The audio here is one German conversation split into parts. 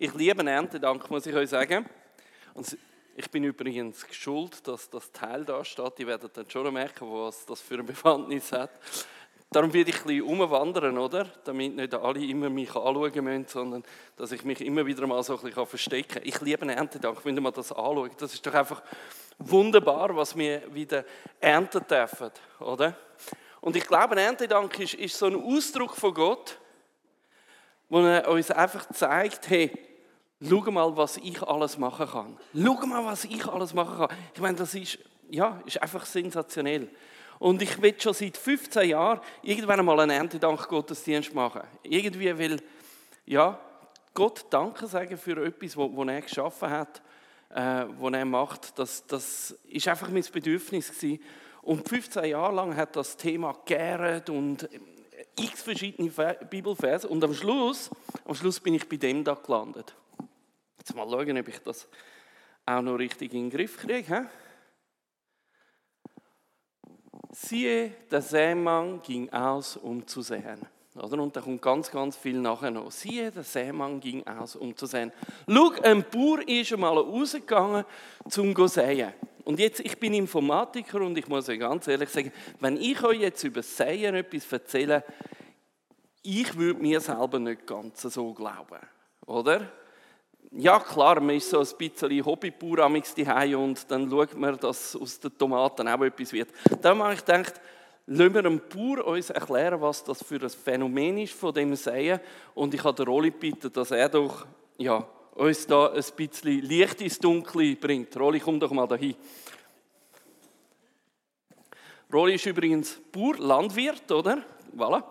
Ich liebe Erntedank, muss ich euch sagen. Und ich bin übrigens schuld, dass das Teil da steht. Ihr werdet dann schon merken, was das für eine Bewandtnis hat. Darum werde ich ein bisschen umwandern, oder? Damit nicht alle immer mich anschauen müssen, sondern dass ich mich immer wieder mal so ein bisschen verstecken kann. Ich liebe Erntedank, wenn ihr mal das anschaut. Das ist doch einfach wunderbar, was wir wieder ernten dürfen, oder? Und ich glaube, Erntedank ist so ein Ausdruck von Gott, wo er uns einfach zeigt, hey, schau mal, was ich alles machen kann. Schau mal, was ich alles machen kann. Ich meine, das ist einfach sensationell. Und ich will schon seit 15 Jahren irgendwann einmal einen Erntedank-Gottesdienst machen. Irgendwie will Gott Danke sagen für etwas, was er geschaffen hat, was er macht. Das ist einfach mein Bedürfnis gewesen. Und 15 Jahre lang hat das Thema gegärt und x verschiedene Bibelverse. Und am Schluss bin ich bei dem da gelandet. Jetzt mal schauen, ob ich das auch noch richtig in den Griff kriege. Siehe, der Sämann ging aus, um zu säen. Und da kommt ganz, ganz viel nachher noch. Siehe, der Sämann ging aus, um zu säen. Schau, ein Bauer ist einmal rausgegangen, um zu säen. Und jetzt, ich bin Informatiker und ich muss euch ganz ehrlich sagen, wenn ich euch jetzt über Säen etwas erzähle, ich würde mir selber nicht ganz so glauben, oder? Ja klar, man ist so ein bisschen Hobbybauer amigs daheim und dann schaut man, dass aus den Tomaten auch etwas wird. Dann habe ich gedacht, lassen wir einem Bauer uns erklären, was das für ein Phänomen ist von dem Säen. Und ich habe den Rolli gebeten, dass er doch uns da ein bisschen Licht ins Dunkle bringt. Rolli, komm doch mal dahin. Rolli ist übrigens Bauer, Landwirt, oder? Voilà.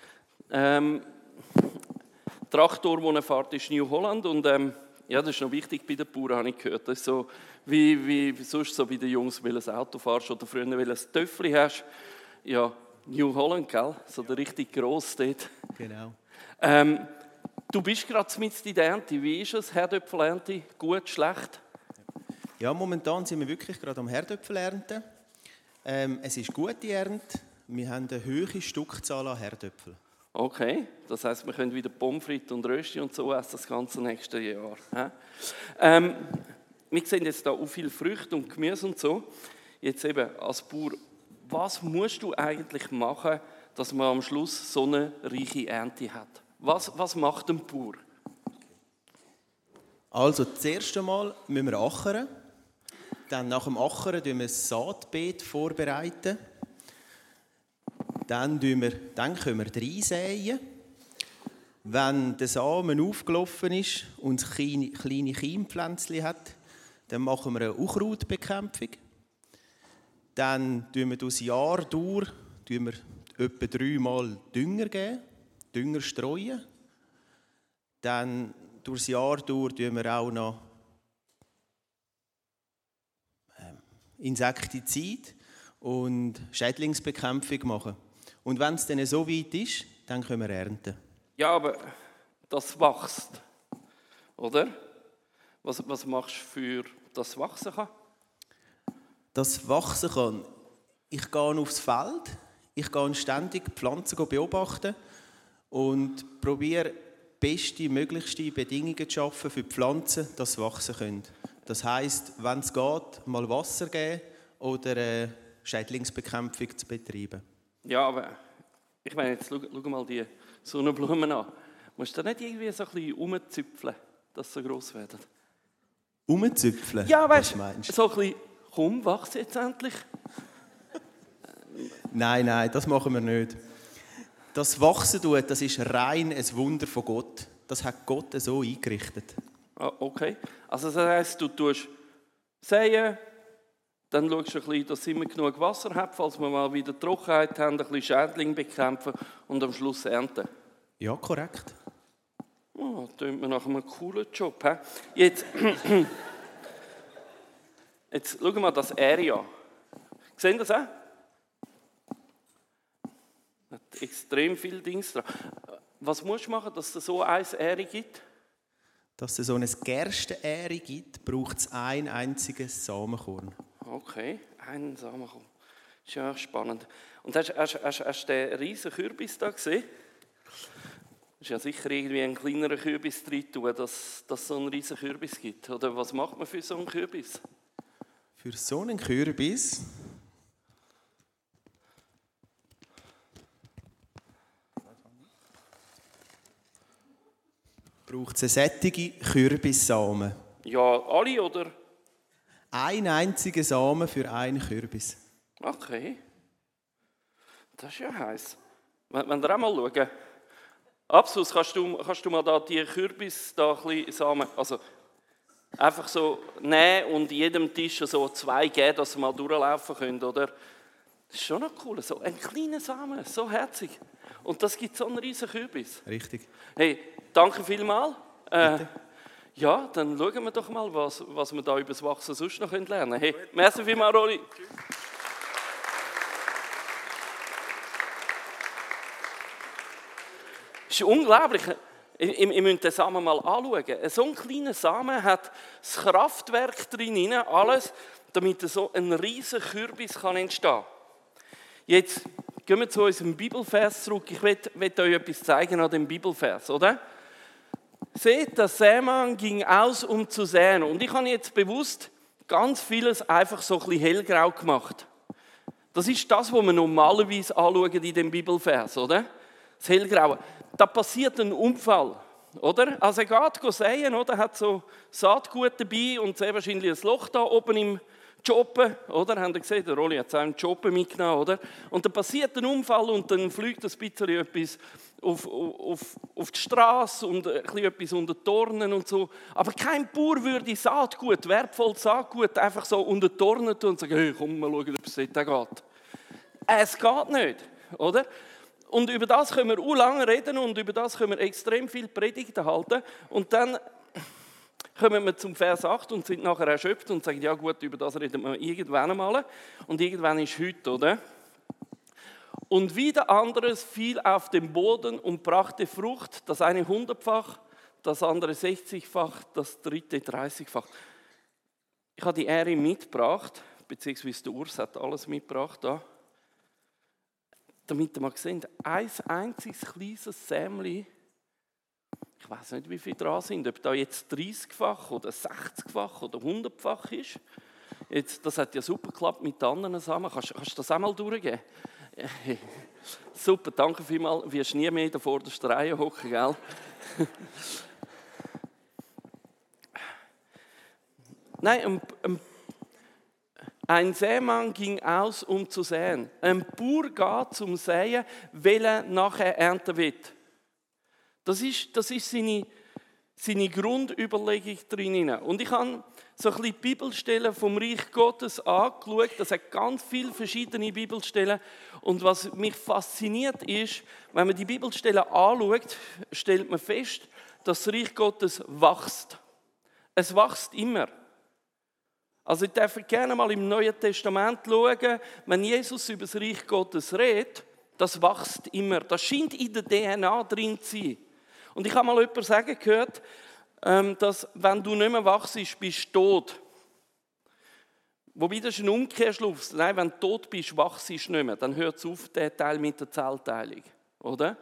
Traktor, den er fährt, ist New Holland und das ist noch wichtig bei den Bauern, habe ich gehört. Das ist so wie sonst so bei den Jungs, weil du ein Auto fährst oder früher, weil du ein Töffli hast. Ja, New Holland, gell? So der richtig gross dort. Genau. Du bist gerade mit in der Ernte. Wie ist es, Herdöpfelernte? Gut, schlecht? Ja, momentan sind wir wirklich gerade am Herdöpfelernten. Es ist gute Ernte. Wir haben eine hohe Stückzahl an Herdöpfeln. Okay, das heisst, wir können wieder Pommes frites und Rösti und so essen das ganze nächste Jahr. Wir sehen jetzt hier auch viele Früchte und Gemüse und so. Jetzt eben als Bauer, was musst du eigentlich machen, dass man am Schluss so eine reiche Ernte hat? Was macht ein Bauer? Also, zuerst einmal müssen wir achern. Dann nach dem Achern vorbereiten wir das Saatbeet vorbereiten. Dann können wir reinsäen. Wenn der Samen aufgelaufen ist und es kleine Keimpflänzchen hat, dann machen wir eine Unkrautbekämpfung. Dann geben wir das Jahr durch etwa 3-mal Dünger geben, Dünger streuen. Dann durchs Jahr durch geben wir auch noch Insektizid und Schädlingsbekämpfung machen. Und wenn es dann so weit ist, dann können wir ernten. Ja, aber das wächst, oder? Was machst du für das wachsen kann? Das wachsen kann. Ich gehe aufs Feld, ich gehe ständig die Pflanzen beobachten und probiere beste, möglichste Bedingungen zu schaffen für die Pflanzen, dass sie wachsen können. Das heisst, wenn es geht, mal Wasser geben oder eine Schädlingsbekämpfung zu betreiben. Ja, aber ich meine, jetzt schau mal die Sonnenblumen an. Musst du da nicht irgendwie so ein bisschen rumzüpfeln, dass sie so gross werden? Umzüpfeln? Ja, weißt du, so ein bisschen, komm, wachs jetzt endlich. Nein, das machen wir nicht. Das Wachsen tut, das ist rein ein Wunder von Gott. Das hat Gott so eingerichtet. Ah, okay. Also das heisst, du tust säen, dann schaust du ein bisschen, dass immer genug Wasser hat, falls wir mal wieder Trockenheit haben, ein bisschen Schädlinge bekämpfen und am Schluss ernten. Ja, korrekt. Oh, das klingt mir nach einem coolen Job. He? Jetzt schauen wir mal das Area. Sehen das auch? Hat extrem viele Dinge dran. Was musst du machen, dass es so ein Area gibt? Dass es so eine Gerstenähre gibt, braucht es ein einziges Samenkorn. Okay, einen Samenkorn. Das ist ja spannend. Und hast du den riesen Kürbis da gesehen? ist ja sicher irgendwie ein kleinerer Kürbis drin tun, dass es so einen riesen Kürbis gibt. Oder was macht man für so einen Kürbis? Für so einen Kürbis braucht es eine sättige Kürbissamen. Ja, alle oder? Ein einziger Samen für einen Kürbis. Okay. Das ist ja heiß. Wenn wir auch mal schauen. Absus, kannst du mal da die Kürbis da ein bisschen Samen, also einfach so nehmen und jedem Tisch so 2 geben, dass sie mal durchlaufen können, oder? Das ist schon noch cool, so ein kleiner Samen, so herzig. Und das gibt so einen riesen Kürbis. Richtig. Hey, danke vielmals. Ja, dann schauen wir doch mal, was wir da über das Wachsen sonst noch lernen können. Hey, merci vielmals, Rolli. Es ist unglaublich. Ihr müsst den Samen mal anschauen. So ein kleiner Samen hat das Kraftwerk drin, alles, damit so ein riesen Kürbis entstehen kann. Jetzt gehen wir zu unserem Bibelvers zurück. Ich will euch etwas zeigen an dem Bibelvers, oder? Seht, der Sämann ging aus, um zu säen. Und ich habe jetzt bewusst ganz vieles einfach so ein bisschen hellgrau gemacht. Das ist das, was wir normalerweise anschauen in dem Bibelvers, oder? Das Hellgraue. Da passiert ein Unfall, oder? Also er geht säen, oder? Hat so Saatgut dabei und sehr wahrscheinlich ein Loch da oben im Joppen, oder? Habt ihr gesehen? Der Rolli hat es auch im Joppen mitgenommen, oder? Und dann passiert ein Unfall und dann fliegt ein bisschen etwas auf die Straße und ein bisschen etwas unter die Dornen und so. Aber kein Bauer würde Saatgut, wertvolles Saatgut, einfach so unter die Dornen tun und sagen, hey, komm mal schauen, ob es dort geht. Es geht nicht, oder? Und über das können wir auch lange reden und über das können wir extrem viel Predigten halten. Und dann kommen wir zum Vers 8 und sind nachher erschöpft und sagen, ja gut, über das reden wir irgendwann einmal. Und irgendwann ist heute, oder? Und wieder anderes fiel auf den Boden und brachte Frucht, das eine 100-fach, das andere 60-fach, das dritte 30-fach. Ich habe die Ehre mitgebracht, beziehungsweise der Urs hat alles mitgebracht da. Damit ihr mal sehen, ein einziges kleines Sämli, ich weiß nicht, wie viele dran sind, ob da jetzt 30-fach oder 60-fach oder 100-fach ist. Jetzt, das hat ja super geklappt mit den anderen Samen. Kannst du das auch mal durchgeben? Super, danke vielmals. Du wirst nie mehr in der vordersten Reihe hocken, gell? Nein, ein Sämann ging aus, um zu säen. Ein Bauer geht zum Säen, weil er nachher ernten wird. Das ist seine Grundüberlegung drin. Und ich habe so ein bisschen Bibelstellen vom Reich Gottes angeschaut. Das hat ganz viele verschiedene Bibelstellen. Und was mich fasziniert ist, wenn man die Bibelstellen anschaut, stellt man fest, dass das Reich Gottes wächst. Es wächst immer. Also ich darf gerne mal im Neuen Testament schauen, wenn Jesus über das Reich Gottes redet, das wächst immer. Das scheint in der DNA drin zu sein. Und ich habe mal jemanden sagen gehört, dass wenn du nicht mehr wachst, bist du tot. Wobei das ist ein Umkehrschluss. Nein, wenn du tot bist, wachst du nicht mehr. Dann hört es auf, der Teil mit der Zellteilung. Oder?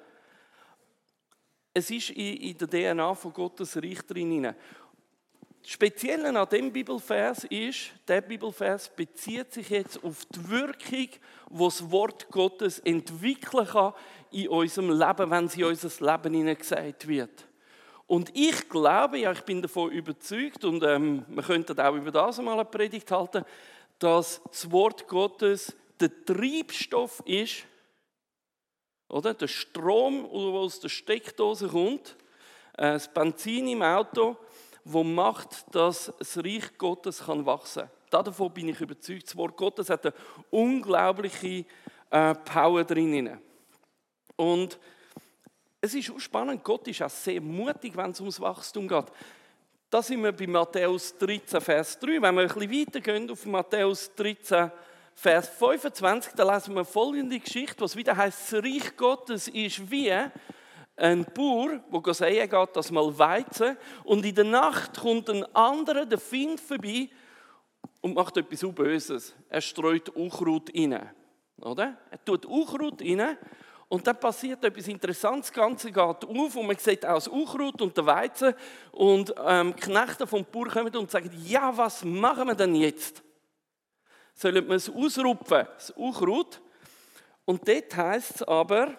Es ist in der DNA von Gottes Reich drin. Das Spezielle an diesem Bibelvers ist, der Bibelvers bezieht sich jetzt auf die Wirkung, die das Wort Gottes entwickeln kann in unserem Leben, wenn sie in unser Leben hineingesagt wird. Und ich glaube, ja, ich bin davon überzeugt, und wir könnten auch über das einmal eine Predigt halten, dass das Wort Gottes der Treibstoff ist, oder? Der Strom, der aus der Steckdose kommt, das Benzin im Auto, wo macht, dass das Reich Gottes wachsen kann. Davon bin ich überzeugt. Das Wort Gottes hat eine unglaubliche Power drin. Und es ist auch spannend, Gott ist auch sehr mutig, wenn es ums Wachstum geht. Da sind wir bei Matthäus 13, Vers 3. Wenn wir ein bisschen weitergehen auf Matthäus 13, Vers 25, da lesen wir folgende Geschichte, was wieder heisst, das Reich Gottes ist wie ein Bauer, der säen geht, das mal Weizen, und in der Nacht kommt ein anderer, der Find, vorbei und macht etwas Böses. Er streut Unkraut rein. Oder? Er tut Unkraut rein Und dann passiert etwas Interessantes, das Ganze geht auf und man sieht auch das Unkraut und den Weizen und Knechte vom Bauer kommen und sagen, ja, was machen wir denn jetzt? Sollen wir es ausrupfen, das Unkraut? Und dort heisst es aber,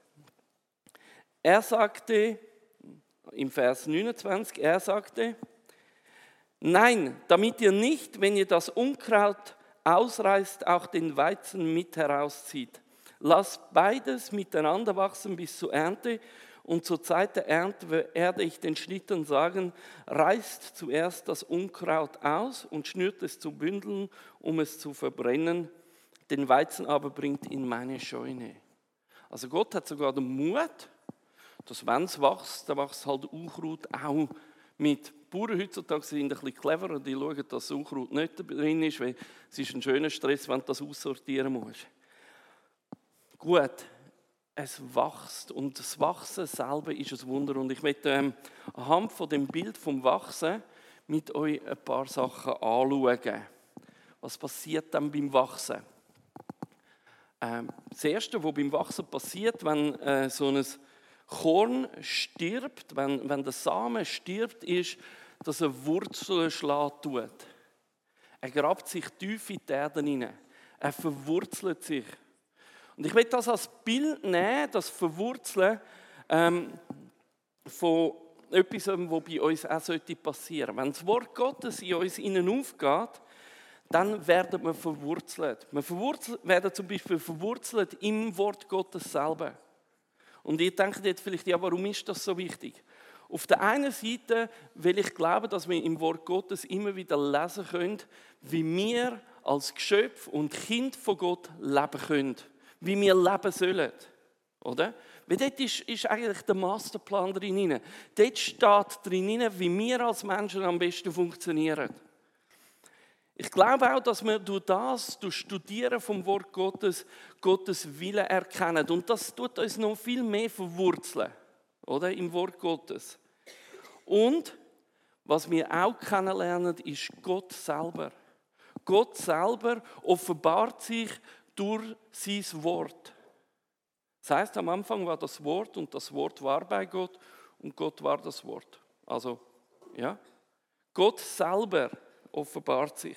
er sagte, im Vers 29, er sagte, nein, damit ihr nicht, wenn ihr das Unkraut ausreißt, auch den Weizen mit herauszieht. Lasst beides miteinander wachsen bis zur Ernte. Und zur Zeit der Ernte werde ich den Schnittern sagen, reißt zuerst das Unkraut aus und schnürt es zu Bündeln, um es zu verbrennen. Den Weizen aber bringt in meine Scheune. Also Gott hat sogar den Mut, dass wenn es wächst, dann wächst halt Unkraut auch mit. Bauern heutzutage sind ein bisschen cleverer, die schauen, dass das Unkraut nicht drin ist, weil es ist ein schöner Stress, wenn du das aussortieren musst. Gut, es wächst und das Wachsen selber ist ein Wunder. Und ich möchte anhand von dem Bild vom Wachsen mit euch ein paar Sachen anschauen. Was passiert dann beim Wachsen? Das Erste, was beim Wachsen passiert, wenn so ein Korn stirbt, wenn der Samen stirbt, ist, dass er Wurzeln schlagen tut. Er grabt sich tief in die Erde hinein. Er verwurzelt sich. Und ich will das als Bild nehmen, das Verwurzeln von etwas, was bei uns auch passieren sollte. Wenn das Wort Gottes in uns innen aufgeht, dann werden wir verwurzelt. Wir werden zum Beispiel verwurzelt im Wort Gottes selber. Und ihr denkt jetzt vielleicht, ja, warum ist das so wichtig? Auf der einen Seite will ich glauben, dass wir im Wort Gottes immer wieder lesen können, wie wir als Geschöpf und Kind von Gott leben können. Wie wir leben sollen. Oder? Weil dort ist eigentlich der Masterplan drin. Dort steht drin, wie wir als Menschen am besten funktionieren. Ich glaube auch, dass wir durch Studieren vom Wort Gottes, Gottes Willen erkennen. Und das tut uns noch viel mehr verwurzeln, oder? Im Wort Gottes. Und was wir auch kennenlernen, ist Gott selber. Gott selber offenbart sich durch sein Wort. Das heisst, am Anfang war das Wort und das Wort war bei Gott und Gott war das Wort. Also, ja, Gott selber offenbart sich.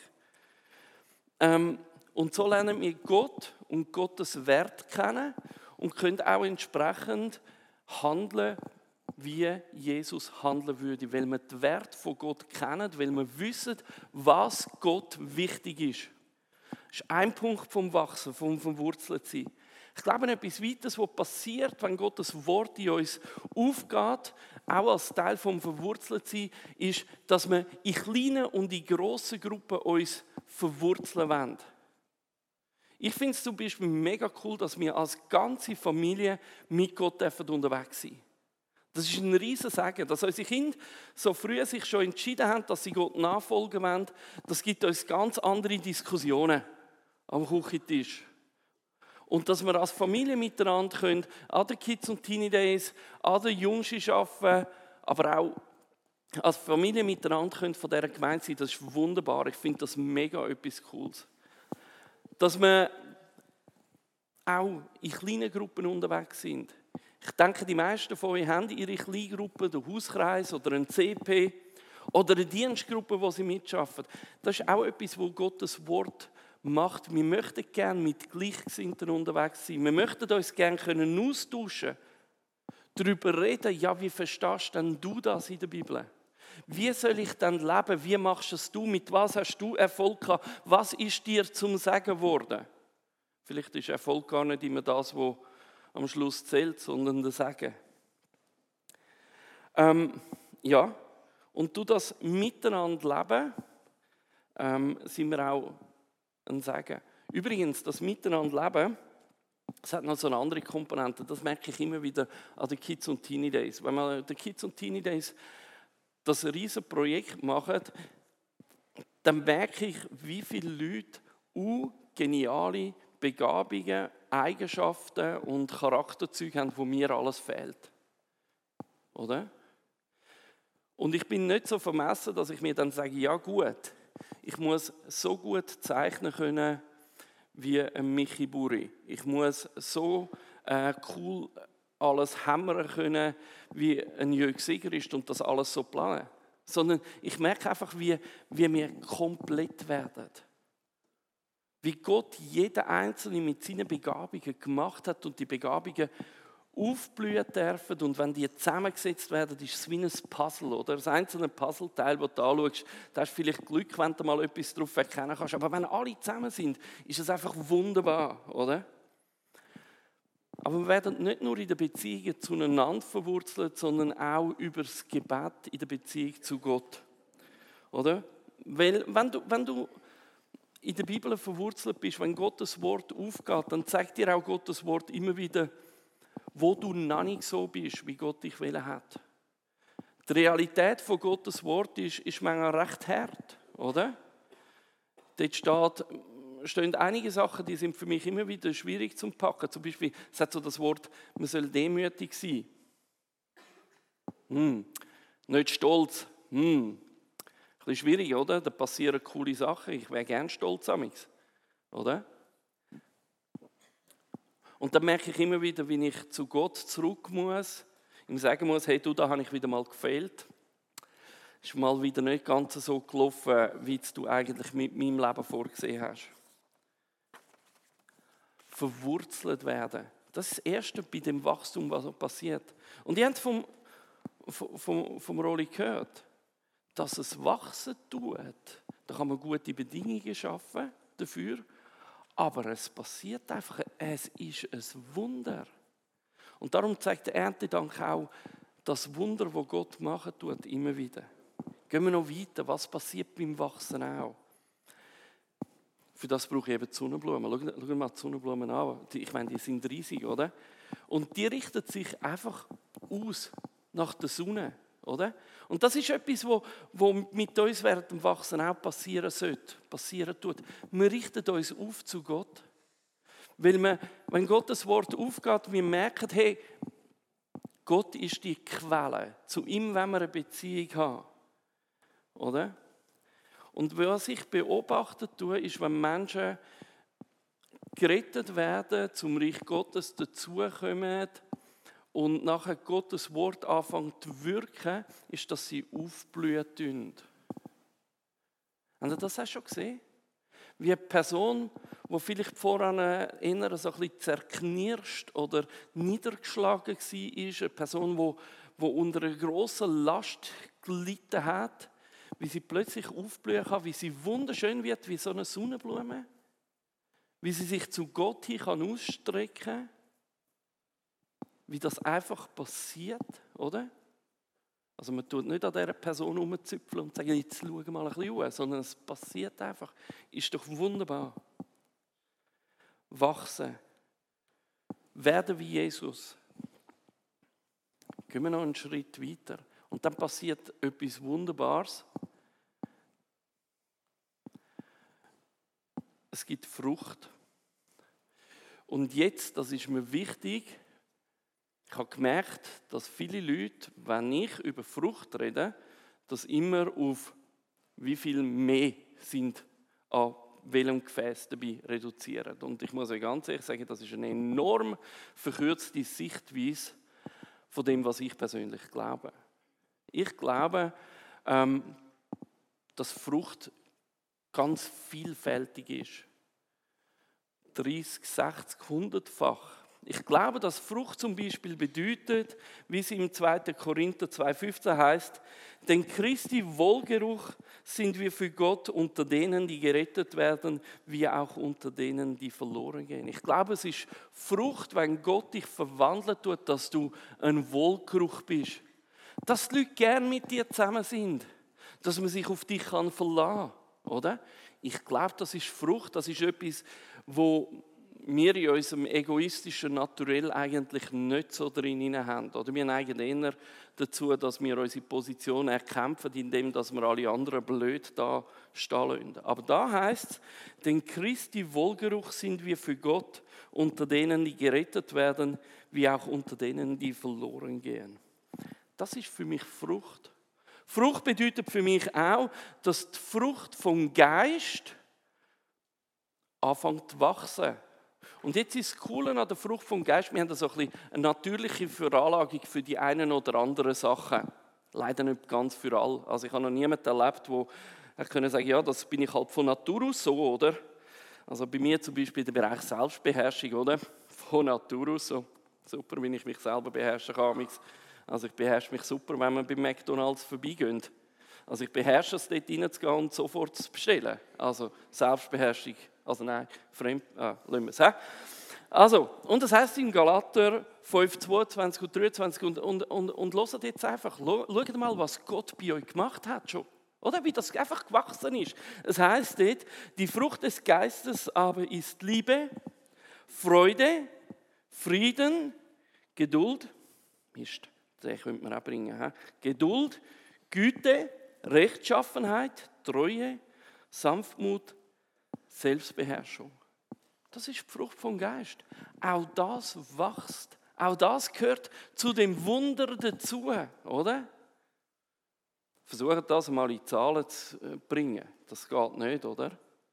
Und so lernen wir Gott und Gottes Wert kennen und können auch entsprechend handeln, wie Jesus handeln würde, weil wir den Wert von Gott kennen, weil wir wissen, was Gott wichtig ist. Das ist ein Punkt vom Wachsen, vom Verwurzeltsein. Ich glaube, etwas Weiteres, was passiert, wenn Gottes Wort in uns aufgeht, auch als Teil vom Verwurzeltsein, ist, dass wir in kleinen und in grossen Gruppen uns verwurzeln wollen. Ich finde es zum Beispiel mega cool, dass wir als ganze Familie mit Gott unterwegs sind. Das ist ein riesen Segen, dass unsere Kinder so früh sich schon entschieden haben, dass sie Gott nachfolgen wollen. Das gibt uns ganz andere Diskussionen am Küchentisch. Und dass wir als Familie miteinander können, an den Kids und Teenie Days, an den Jungs arbeiten, aber auch als Familie miteinander können von dieser Gemeinde sein, das ist wunderbar. Ich finde das mega etwas Cooles. Dass wir auch in kleinen Gruppen unterwegs sind. Ich denke, die meisten von euch haben ihre Kleingruppe, den Hauskreis oder ein CP oder eine Dienstgruppe, wo sie mitschaffen. Das ist auch etwas, wo Gottes Wort macht. Wir möchten gerne mit Gleichgesinnten unterwegs sein. Wir möchten uns gerne austauschen, darüber reden, ja, wie verstehst denn du das in der Bibel? Wie soll ich denn leben? Wie machst es du? Mit was hast du Erfolg gehabt? Was ist dir zum Sagen worden? Vielleicht ist Erfolg gar nicht immer das, was am Schluss zählt, sondern das Sagen. Ja, und durch das Miteinander leben, sind wir auch ein Sagen. Übrigens, das Miteinander leben, das hat noch so eine andere Komponente. Das merke ich immer wieder an den Kids und Teenie Days. Wenn man an den Kids und Teenie Days das riesige Projekt macht, dann merke ich, wie viele Leute geniale Begabungen, Eigenschaften und Charakterzüge haben, wo mir alles fehlt. Oder? Und ich bin nicht so vermessen, dass ich mir dann sage, ja gut, ich muss so gut zeichnen können wie ein Michi Buri. Ich muss so cool alles hämmern können, wie ein Jörg Sieger ist und das alles so planen. Sondern ich merke einfach, wie wir komplett werden. Wie Gott jeden Einzelnen mit seinen Begabungen gemacht hat und die Begabungen aufblühen dürfen. Und wenn die zusammengesetzt werden, ist es wie ein Puzzle. Oder? Das einzelne Puzzleteil, das du anschaust, da hast du vielleicht Glück, wenn du mal etwas darauf erkennen kannst. Aber wenn alle zusammen sind, ist es einfach wunderbar. Oder? Aber wir werden nicht nur in den Beziehungen zueinander verwurzelt, sondern auch über das Gebet in der Beziehung zu Gott. Oder? Weil wenn du in der Bibel verwurzelt bist, wenn Gottes Wort aufgeht, dann zeigt dir auch Gottes Wort immer wieder, wo du noch nicht so bist, wie Gott dich wollen hat. Die Realität von Gottes Wort ist manchmal recht hart, oder? Dort stehen einige Sachen, die sind für mich immer wieder schwierig zu packen. Zum Beispiel, es hat so das Wort, man soll demütig sein. Nicht stolz. Ein bisschen schwierig, oder? Da passieren coole Sachen. Ich wäre gern stolz an mich, oder? Und dann merke ich immer wieder, wie ich zu Gott zurück muss, ihm sagen muss, hey, da habe ich wieder mal gefehlt. Ist mal wieder nicht ganz so gelaufen, wie du eigentlich mit meinem Leben vorgesehen hast. Verwurzelt werden. Das ist das Erste bei dem Wachstum, was passiert. Und ihr habt vom Rolli gehört, dass es wachsen tut. Da kann man gute Bedingungen schaffen dafür. Aber es passiert einfach, es ist ein Wunder. Und darum zeigt der Erntedank auch das Wunder, das Gott machen tut, immer wieder. Gehen wir noch weiter, was passiert beim Wachsen auch? Für das brauche ich eben die Sonnenblumen. Schau mal die Sonnenblumen an. Ich meine, die sind riesig, oder? Und die richten sich einfach aus nach der Sonne, oder? Und das ist etwas, was mit uns während dem Wachsen auch passieren sollte, passieren tut. Wir richten uns auf zu Gott. Weil wenn Gottes Wort aufgeht, wir merken, hey, Gott ist die Quelle. Zu ihm wollen wir eine Beziehung haben. Oder? Und was ich beobachtet tue, ist, wenn Menschen gerettet werden, zum Reich Gottes dazukommen und nachher Gottes Wort anfängt zu wirken, ist, dass sie aufblühen. Habt ihr das auch schon gesehen? Wie eine Person, die vielleicht voran eher so ein bisschen zerknirscht oder niedergeschlagen war, eine Person, die unter einer grossen Last gelitten hat, wie sie plötzlich aufblühen kann, wie sie wunderschön wird, wie so eine Sonnenblume, wie sie sich zu Gott hin ausstrecken kann, wie das einfach passiert, oder? Also man tut nicht an dieser Person rumzüpfeln und sagen, jetzt schau mal ein bisschen an, sondern es passiert einfach. Ist doch wunderbar. Wachsen. Werden wie Jesus. Gehen wir noch einen Schritt weiter. Und dann passiert etwas Wunderbares. Es gibt Frucht. Und jetzt, das ist mir wichtig, ich habe gemerkt, dass viele Leute, wenn ich über Frucht rede, das immer auf wie viel mehr sind an welchem Gefäß dabei reduzieren. Und ich muss euch ganz ehrlich sagen, das ist eine enorm verkürzte Sichtweise von dem, was ich persönlich glaube. Ich glaube, dass Frucht ganz vielfältig ist. 30, 60, 100-fach. Ich glaube, dass Frucht zum Beispiel bedeutet, wie es im 2. Korinther 2,15 heißt, denn Christi Wohlgeruch sind wir für Gott unter denen, die gerettet werden, wie auch unter denen, die verloren gehen. Ich glaube, es ist Frucht, wenn Gott dich verwandeln tut, dass du ein Wohlgeruch bist. Dass die Leute gerne mit dir zusammen sind. Dass man sich auf dich verlassen kann, oder? Ich glaube, das ist Frucht, das ist etwas, wo wir in unserem egoistischen Naturell eigentlich nicht so drin haben. Oder wir neigen eher dazu, dass wir unsere Position erkämpfen, indem wir alle anderen blöd da stehen lassen. Aber da heisst es, denn Christi Wohlgeruch sind wir für Gott unter denen, die gerettet werden, wie auch unter denen, die verloren gehen. Das ist für mich Frucht. Frucht bedeutet für mich auch, dass die Frucht vom Geist anfängt zu wachsen. Und jetzt ist das Coole an der Frucht vom Geist, wir haben da so ein bisschen eine natürliche Veranlagung für die einen oder anderen Sachen. Leider nicht ganz für alle. Also ich habe noch niemanden erlebt, der können sagen, ja, das bin ich halt von Natur aus so, oder? Also bei mir zum Beispiel der Bereich Selbstbeherrschung, oder? Von Natur aus so. Super, wenn ich mich selber beherrschen kann. Also ich beherrsche mich super, wenn wir beim McDonald's vorbeigehen. Also ich beherrsche es, dort reinzugehen und sofort zu bestellen. Also Selbstbeherrschung. Also nein, lassen wir es. Also, und das heisst in Galater 5, 22 und 23 und hört jetzt einfach, schaut mal, was Gott bei euch gemacht hat schon. Oder wie das einfach gewachsen ist. Es heisst dort, die Frucht des Geistes aber ist Liebe, Freude, Frieden, Geduld, Mist, den könnte man auch bringen. Geduld, Güte, Rechtschaffenheit, Treue, Sanftmut, Selbstbeherrschung. Das ist die Frucht vom Geist. Auch das wächst. Auch das gehört zu dem Wunder dazu, oder? Versucht das mal in Zahlen zu bringen. Das geht nicht, oder?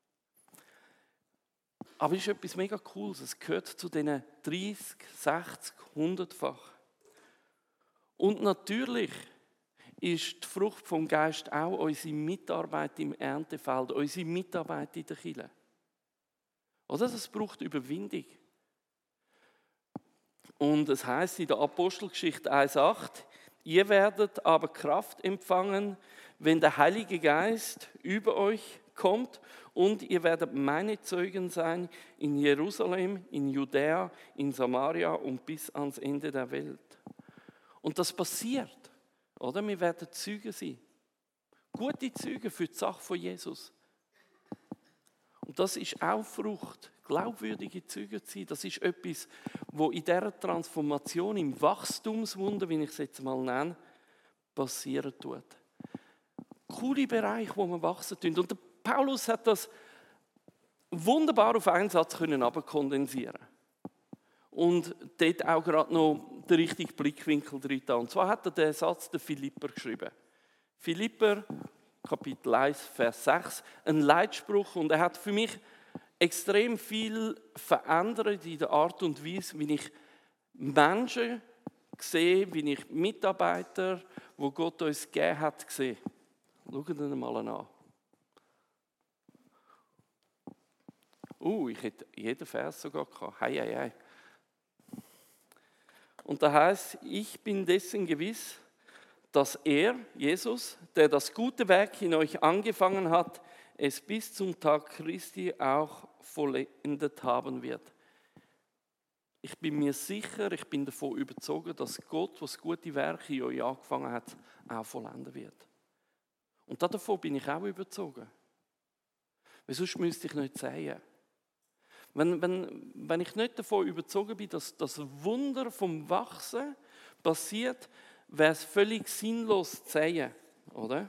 Aber es ist etwas mega Cooles. Es gehört zu diesen 30, 60, 100-fach. Und natürlich ist die Frucht vom Geist auch unsere Mitarbeit im Erntefeld, unsere Mitarbeit in der Kirche. Oder? Das braucht Überwindung. Und es heisst in der Apostelgeschichte 1,8, ihr werdet aber Kraft empfangen, wenn der Heilige Geist über euch kommt und ihr werdet meine Zeugen sein in Jerusalem, in Judäa, in Samaria und bis ans Ende der Welt. Und das passiert, oder? Wir werden Zeugen sein. Gute Zeugen für die Sache von Jesus. Und das ist auch Frucht, glaubwürdige Zeugen zu sein. Das ist etwas, was in dieser Transformation, im Wachstumswunder, wie ich es jetzt mal nenne, passieren tut. Coole Bereich, wo wir wachsen tun. Und der Paulus hat das wunderbar auf einen Satz herabkondensieren. Und dort auch gerade noch den richtigen Blickwinkel drin. Und zwar hat er den Satz der Philipper geschrieben. Philipper, Kapitel 1, Vers 6, ein Leitspruch. Und er hat für mich extrem viel verändert in der Art und Weise, wie ich Menschen sehe, wie ich Mitarbeiter, die Gott uns gegeben hat, sehe. Schaut ihn mal an. Ich hätte jeden Vers sogar gehabt. Hei. Und da heißt, ich bin dessen gewiss, dass er, Jesus, der das gute Werk in euch angefangen hat, es bis zum Tag Christi auch vollendet haben wird. Ich bin mir sicher, ich bin davon überzeugt, dass Gott, was gute Werke in euch angefangen hat, auch vollenden wird. Und davon bin ich auch überzeugt. Weil sonst müsste ich nicht sagen. Wenn ich nicht davon überzeugt bin, dass das Wunder vom Wachsen passiert, wäre es völlig sinnlos zu sagen, oder?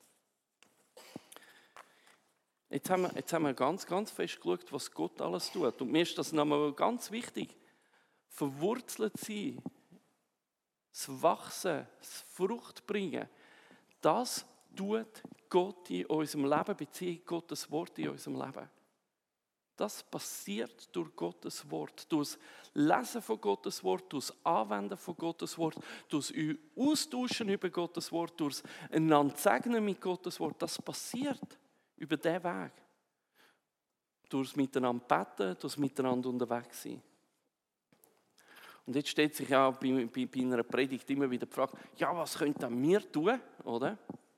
Jetzt haben wir ganz, ganz fest geschaut, was Gott alles tut. Und mir ist das nochmal ganz wichtig. Verwurzelt sein, das Wachsen, das Fruchtbringen, das tut Gott in unserem Leben, beziehungsweise Gottes Wort in unserem Leben. Das passiert durch Gottes Wort, durch das Lesen von Gottes Wort, durch das Anwenden von Gottes Wort, durch das Austauschen über Gottes Wort, durch das einander segnen mit Gottes Wort. Das passiert über diesen Weg. Durch das Miteinander beten, durch das Miteinander unterwegs sein. Und jetzt stellt sich ja bei einer Predigt immer wieder die Frage, ja, was könnten wir tun, oder?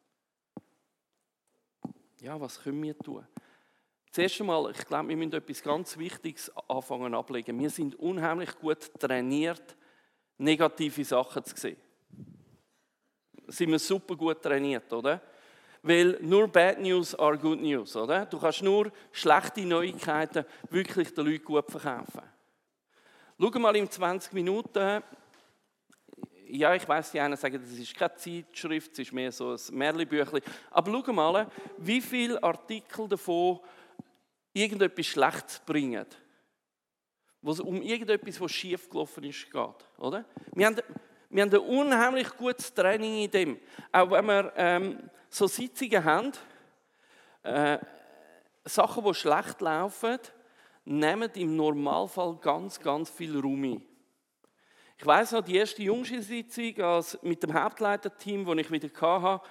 Ja, was können wir tun? Zuerst einmal, ich glaube, wir müssen etwas ganz Wichtiges anfangen ablegen. Wir sind unheimlich gut trainiert, negative Sachen zu sehen. Sind wir super gut trainiert, oder? Weil nur Bad News are good news, oder? Du kannst nur schlechte Neuigkeiten wirklich den Leuten gut verkaufen. Schau mal in 20 Minuten. Ja, ich weiss, die einen sagen, das ist keine Zeitschrift, es ist mehr so ein Märchenbüchlein. Aber schau mal, wie viele Artikel davon irgendetwas Schlechtes bringen. Wo es um irgendetwas, was schiefgelaufen ist, geht. Oder? Wir haben ein unheimlich gutes Training in dem. Auch wenn wir so Sitzungen haben, Sachen, die schlecht laufen, nehmen im Normalfall ganz, ganz viel Raum ein. Ich weiss noch, die erste Jungschulsitzung mit dem Hauptleiterteam, das ich wieder hatte,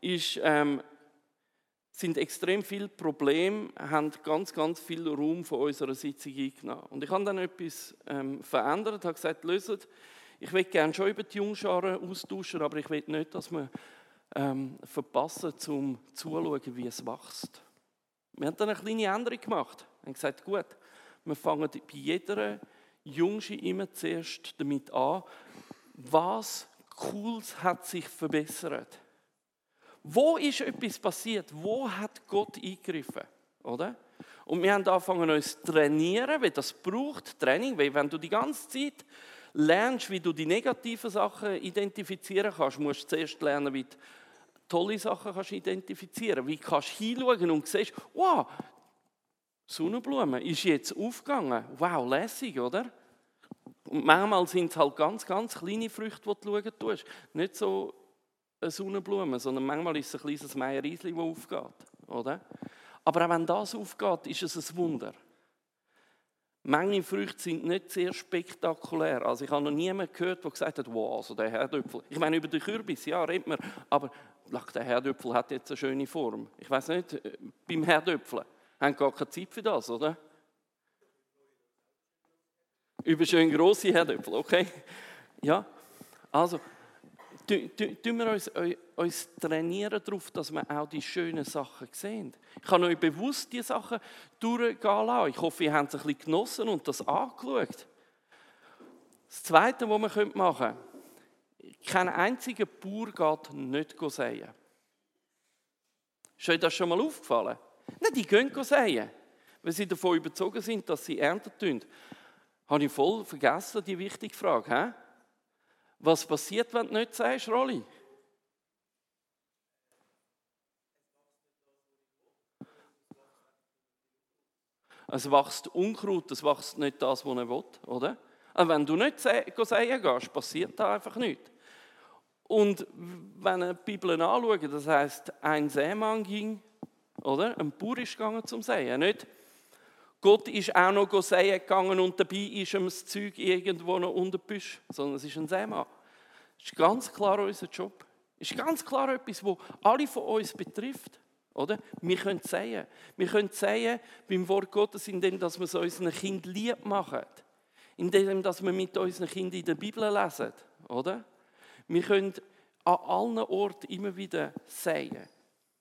sind extrem viele Probleme, haben ganz, ganz viel Raum von unserer Sitzung eingenommen. Und ich habe dann etwas verändert, habe gesagt, löset, ich will gerne schon über die Jungscharen austauschen, aber ich will nicht, dass wir verpassen, zum Zuschauen, wie es wächst. Wir haben dann eine kleine Änderung gemacht. Wir haben gesagt, gut, wir fangen bei jeder Jungschi immer zuerst damit an, was Cooles hat sich verbessert. Wo ist etwas passiert? Wo hat Gott eingegriffen? Oder? Und wir haben angefangen, uns zu trainieren, weil das braucht Training, weil wenn du die ganze Zeit lernst, wie du die negativen Sachen identifizieren kannst, musst du zuerst lernen, wie du tolle Sachen kannst identifizieren. Wie kannst du hinschauen und siehst, wow, Sonnenblume ist jetzt aufgegangen. Wow, lässig, oder? Und manchmal sind es halt ganz, ganz kleine Früchte, die du schauen tust. Nicht so eine Sonnenblume, sondern manchmal ist es ein kleines Meierriesli, das aufgeht. Oder? Aber auch wenn das aufgeht, ist es ein Wunder. Manche Früchte sind nicht sehr spektakulär. Also ich habe noch niemanden gehört, der gesagt hat, wow, also der Herdöpfel. Ich meine, über den Kürbis, ja, redet man. Aber der Herdöpfel hat jetzt eine schöne Form. Ich weiß nicht, beim Herdöpfeln haben gar keine Zeit für das, oder? Über schön grosse Herdöpfel, okay? Ja, also tun wir uns trainieren darauf, dass wir auch die schönen Sachen sehen. Ich habe euch bewusst die Sachen durchgehen lassen. Ich hoffe, ihr habt es ein bisschen genossen und das angeschaut. Das Zweite, was wir machen können, kein einziger Bauer geht nicht säen. Ist euch das schon mal aufgefallen? Nein, die gehen säen, weil sie davon überzeugt sind, dass sie ernten tun. Habe ich voll vergessen, die wichtige Frage. He? Was passiert, wenn du nicht sagst, Rolli? Es wächst Unkraut, es wächst nicht das, was er will, oder? Also wenn du nicht säen gehst, passiert da einfach nichts. Und wenn wir die Bibel anschauen, das heisst, ein Sämann ging, oder? Ein Bauer ist gegangen zum Säen, nicht? Gott ist auch noch säen gegangen und dabei ist ihm das Zeug irgendwo noch unter den Büsch, sondern es ist ein Sämann. Das ist ganz klar unser Job. Das ist ganz klar etwas, das alle von uns betrifft. Oder? Wir können säen. Wir können säen beim Wort Gottes, indem wir es unseren Kindern lieb machen. Indem wir mit unseren Kindern in der Bibel lesen. Oder? Wir können an allen Orten immer wieder säen.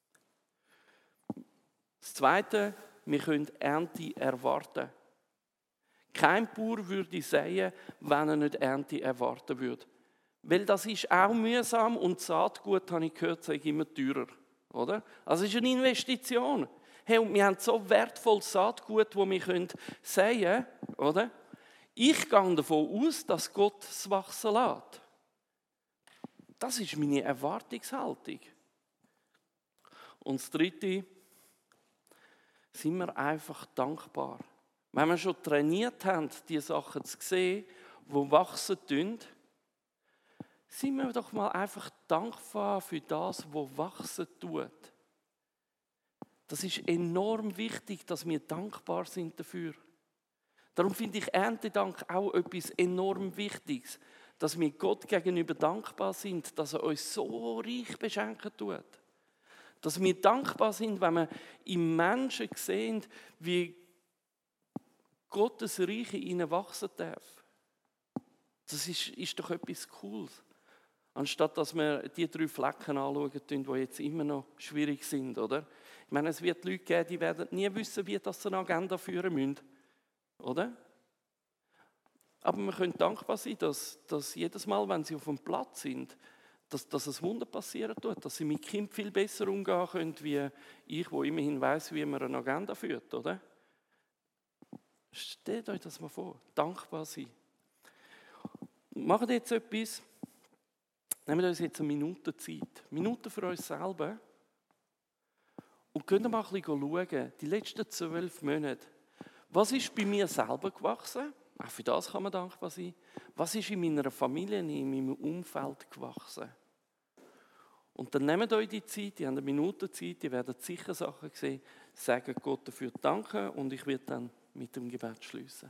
Das Zweite, wir können Ernte erwarten. Kein Bauer würde säen, wenn er nicht Ernte erwarten würde. Weil das ist auch mühsam und Saatgut, habe ich gehört, sei immer teurer. Oder? Also es ist eine Investition. Hey, und wir haben so wertvolles Saatgut, das wir säen können. Oder? Ich gehe davon aus, dass Gott es wachsen lässt. Das ist meine Erwartungshaltung. Und das Dritte, sind wir einfach dankbar. Wenn wir schon trainiert haben, diese Sachen zu sehen, die wachsen tun, sind wir doch mal einfach dankbar für das, was wachsen tut. Das ist enorm wichtig, dass wir dankbar sind dafür. Darum finde ich Erntedank auch etwas enorm Wichtiges, dass wir Gott gegenüber dankbar sind, dass er uns so reich beschenken tut. Dass wir dankbar sind, wenn wir im Menschen sehen, wie Gottes Reich in ihnen wachsen darf. Das ist doch etwas Cooles. Anstatt dass wir die 3 Flecken anschauen, die jetzt immer noch schwierig sind, oder? Ich meine, es wird Leute geben, die werden nie wissen, wie das eine Agenda führen müssen, oder? Aber wir können dankbar sein, dass jedes Mal, wenn sie auf dem Platz sind, dass ein Wunder passieren tut, dass sie mit Kindern viel besser umgehen können, wie ich, wo immerhin weiss, wie man eine Agenda führt, oder? Stellt euch das mal vor, dankbar sein. Macht jetzt etwas, nehmen wir uns jetzt eine Minute Zeit, Minute für uns selber und könnt mal ein bisschen schauen, die letzten 12 Monate, was ist bei mir selber gewachsen? Auch für das kann man dankbar sein. Was ist in meiner Familie, in meinem Umfeld gewachsen? Und dann nehmt euch die Zeit, ihr habt eine Minute Zeit, ihr werdet sicher Sachen sehen, sagt Gott dafür danken und ich werde dann mit dem Gebet schließen.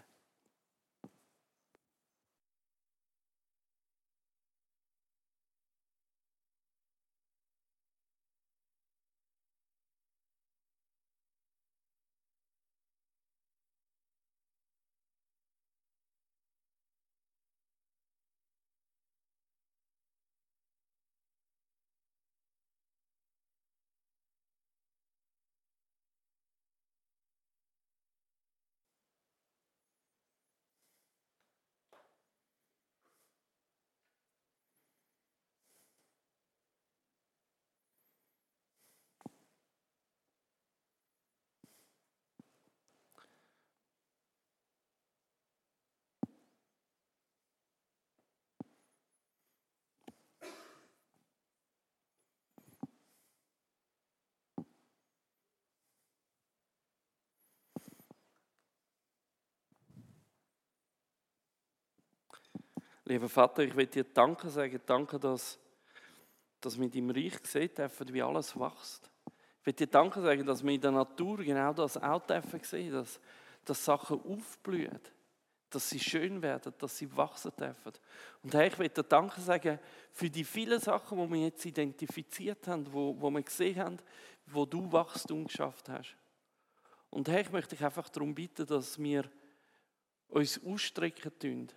Lieber Vater, ich will dir Danke sagen, danke, dass wir in deinem Reich sehen dürfen, wie alles wächst. Ich will dir Danke sagen, dass wir in der Natur genau das auch dürfen sehen, dass Sachen aufblühen, dass sie schön werden, dass sie wachsen dürfen. Und Herr, ich will dir Danke sagen für die vielen Sachen, die wir jetzt identifiziert haben, wo wir gesehen haben, wo du Wachstum geschafft hast. Und Herr, ich möchte dich einfach darum bitten, dass wir uns ausstrecken tun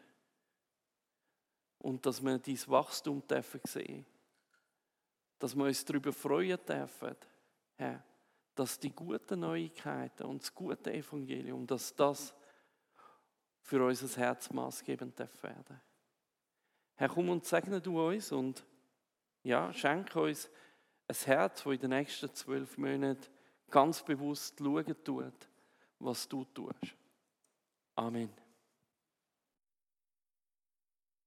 und dass wir dein Wachstum dürfen sehen. Dass wir uns darüber freuen dürfen, Herr, dass die guten Neuigkeiten und das gute Evangelium, dass das für unser Herz maßgebend werden darf. Herr, komm und segne du uns und ja, schenke uns ein Herz, das in den nächsten 12 Monaten ganz bewusst schauen tut, was du tust. Amen.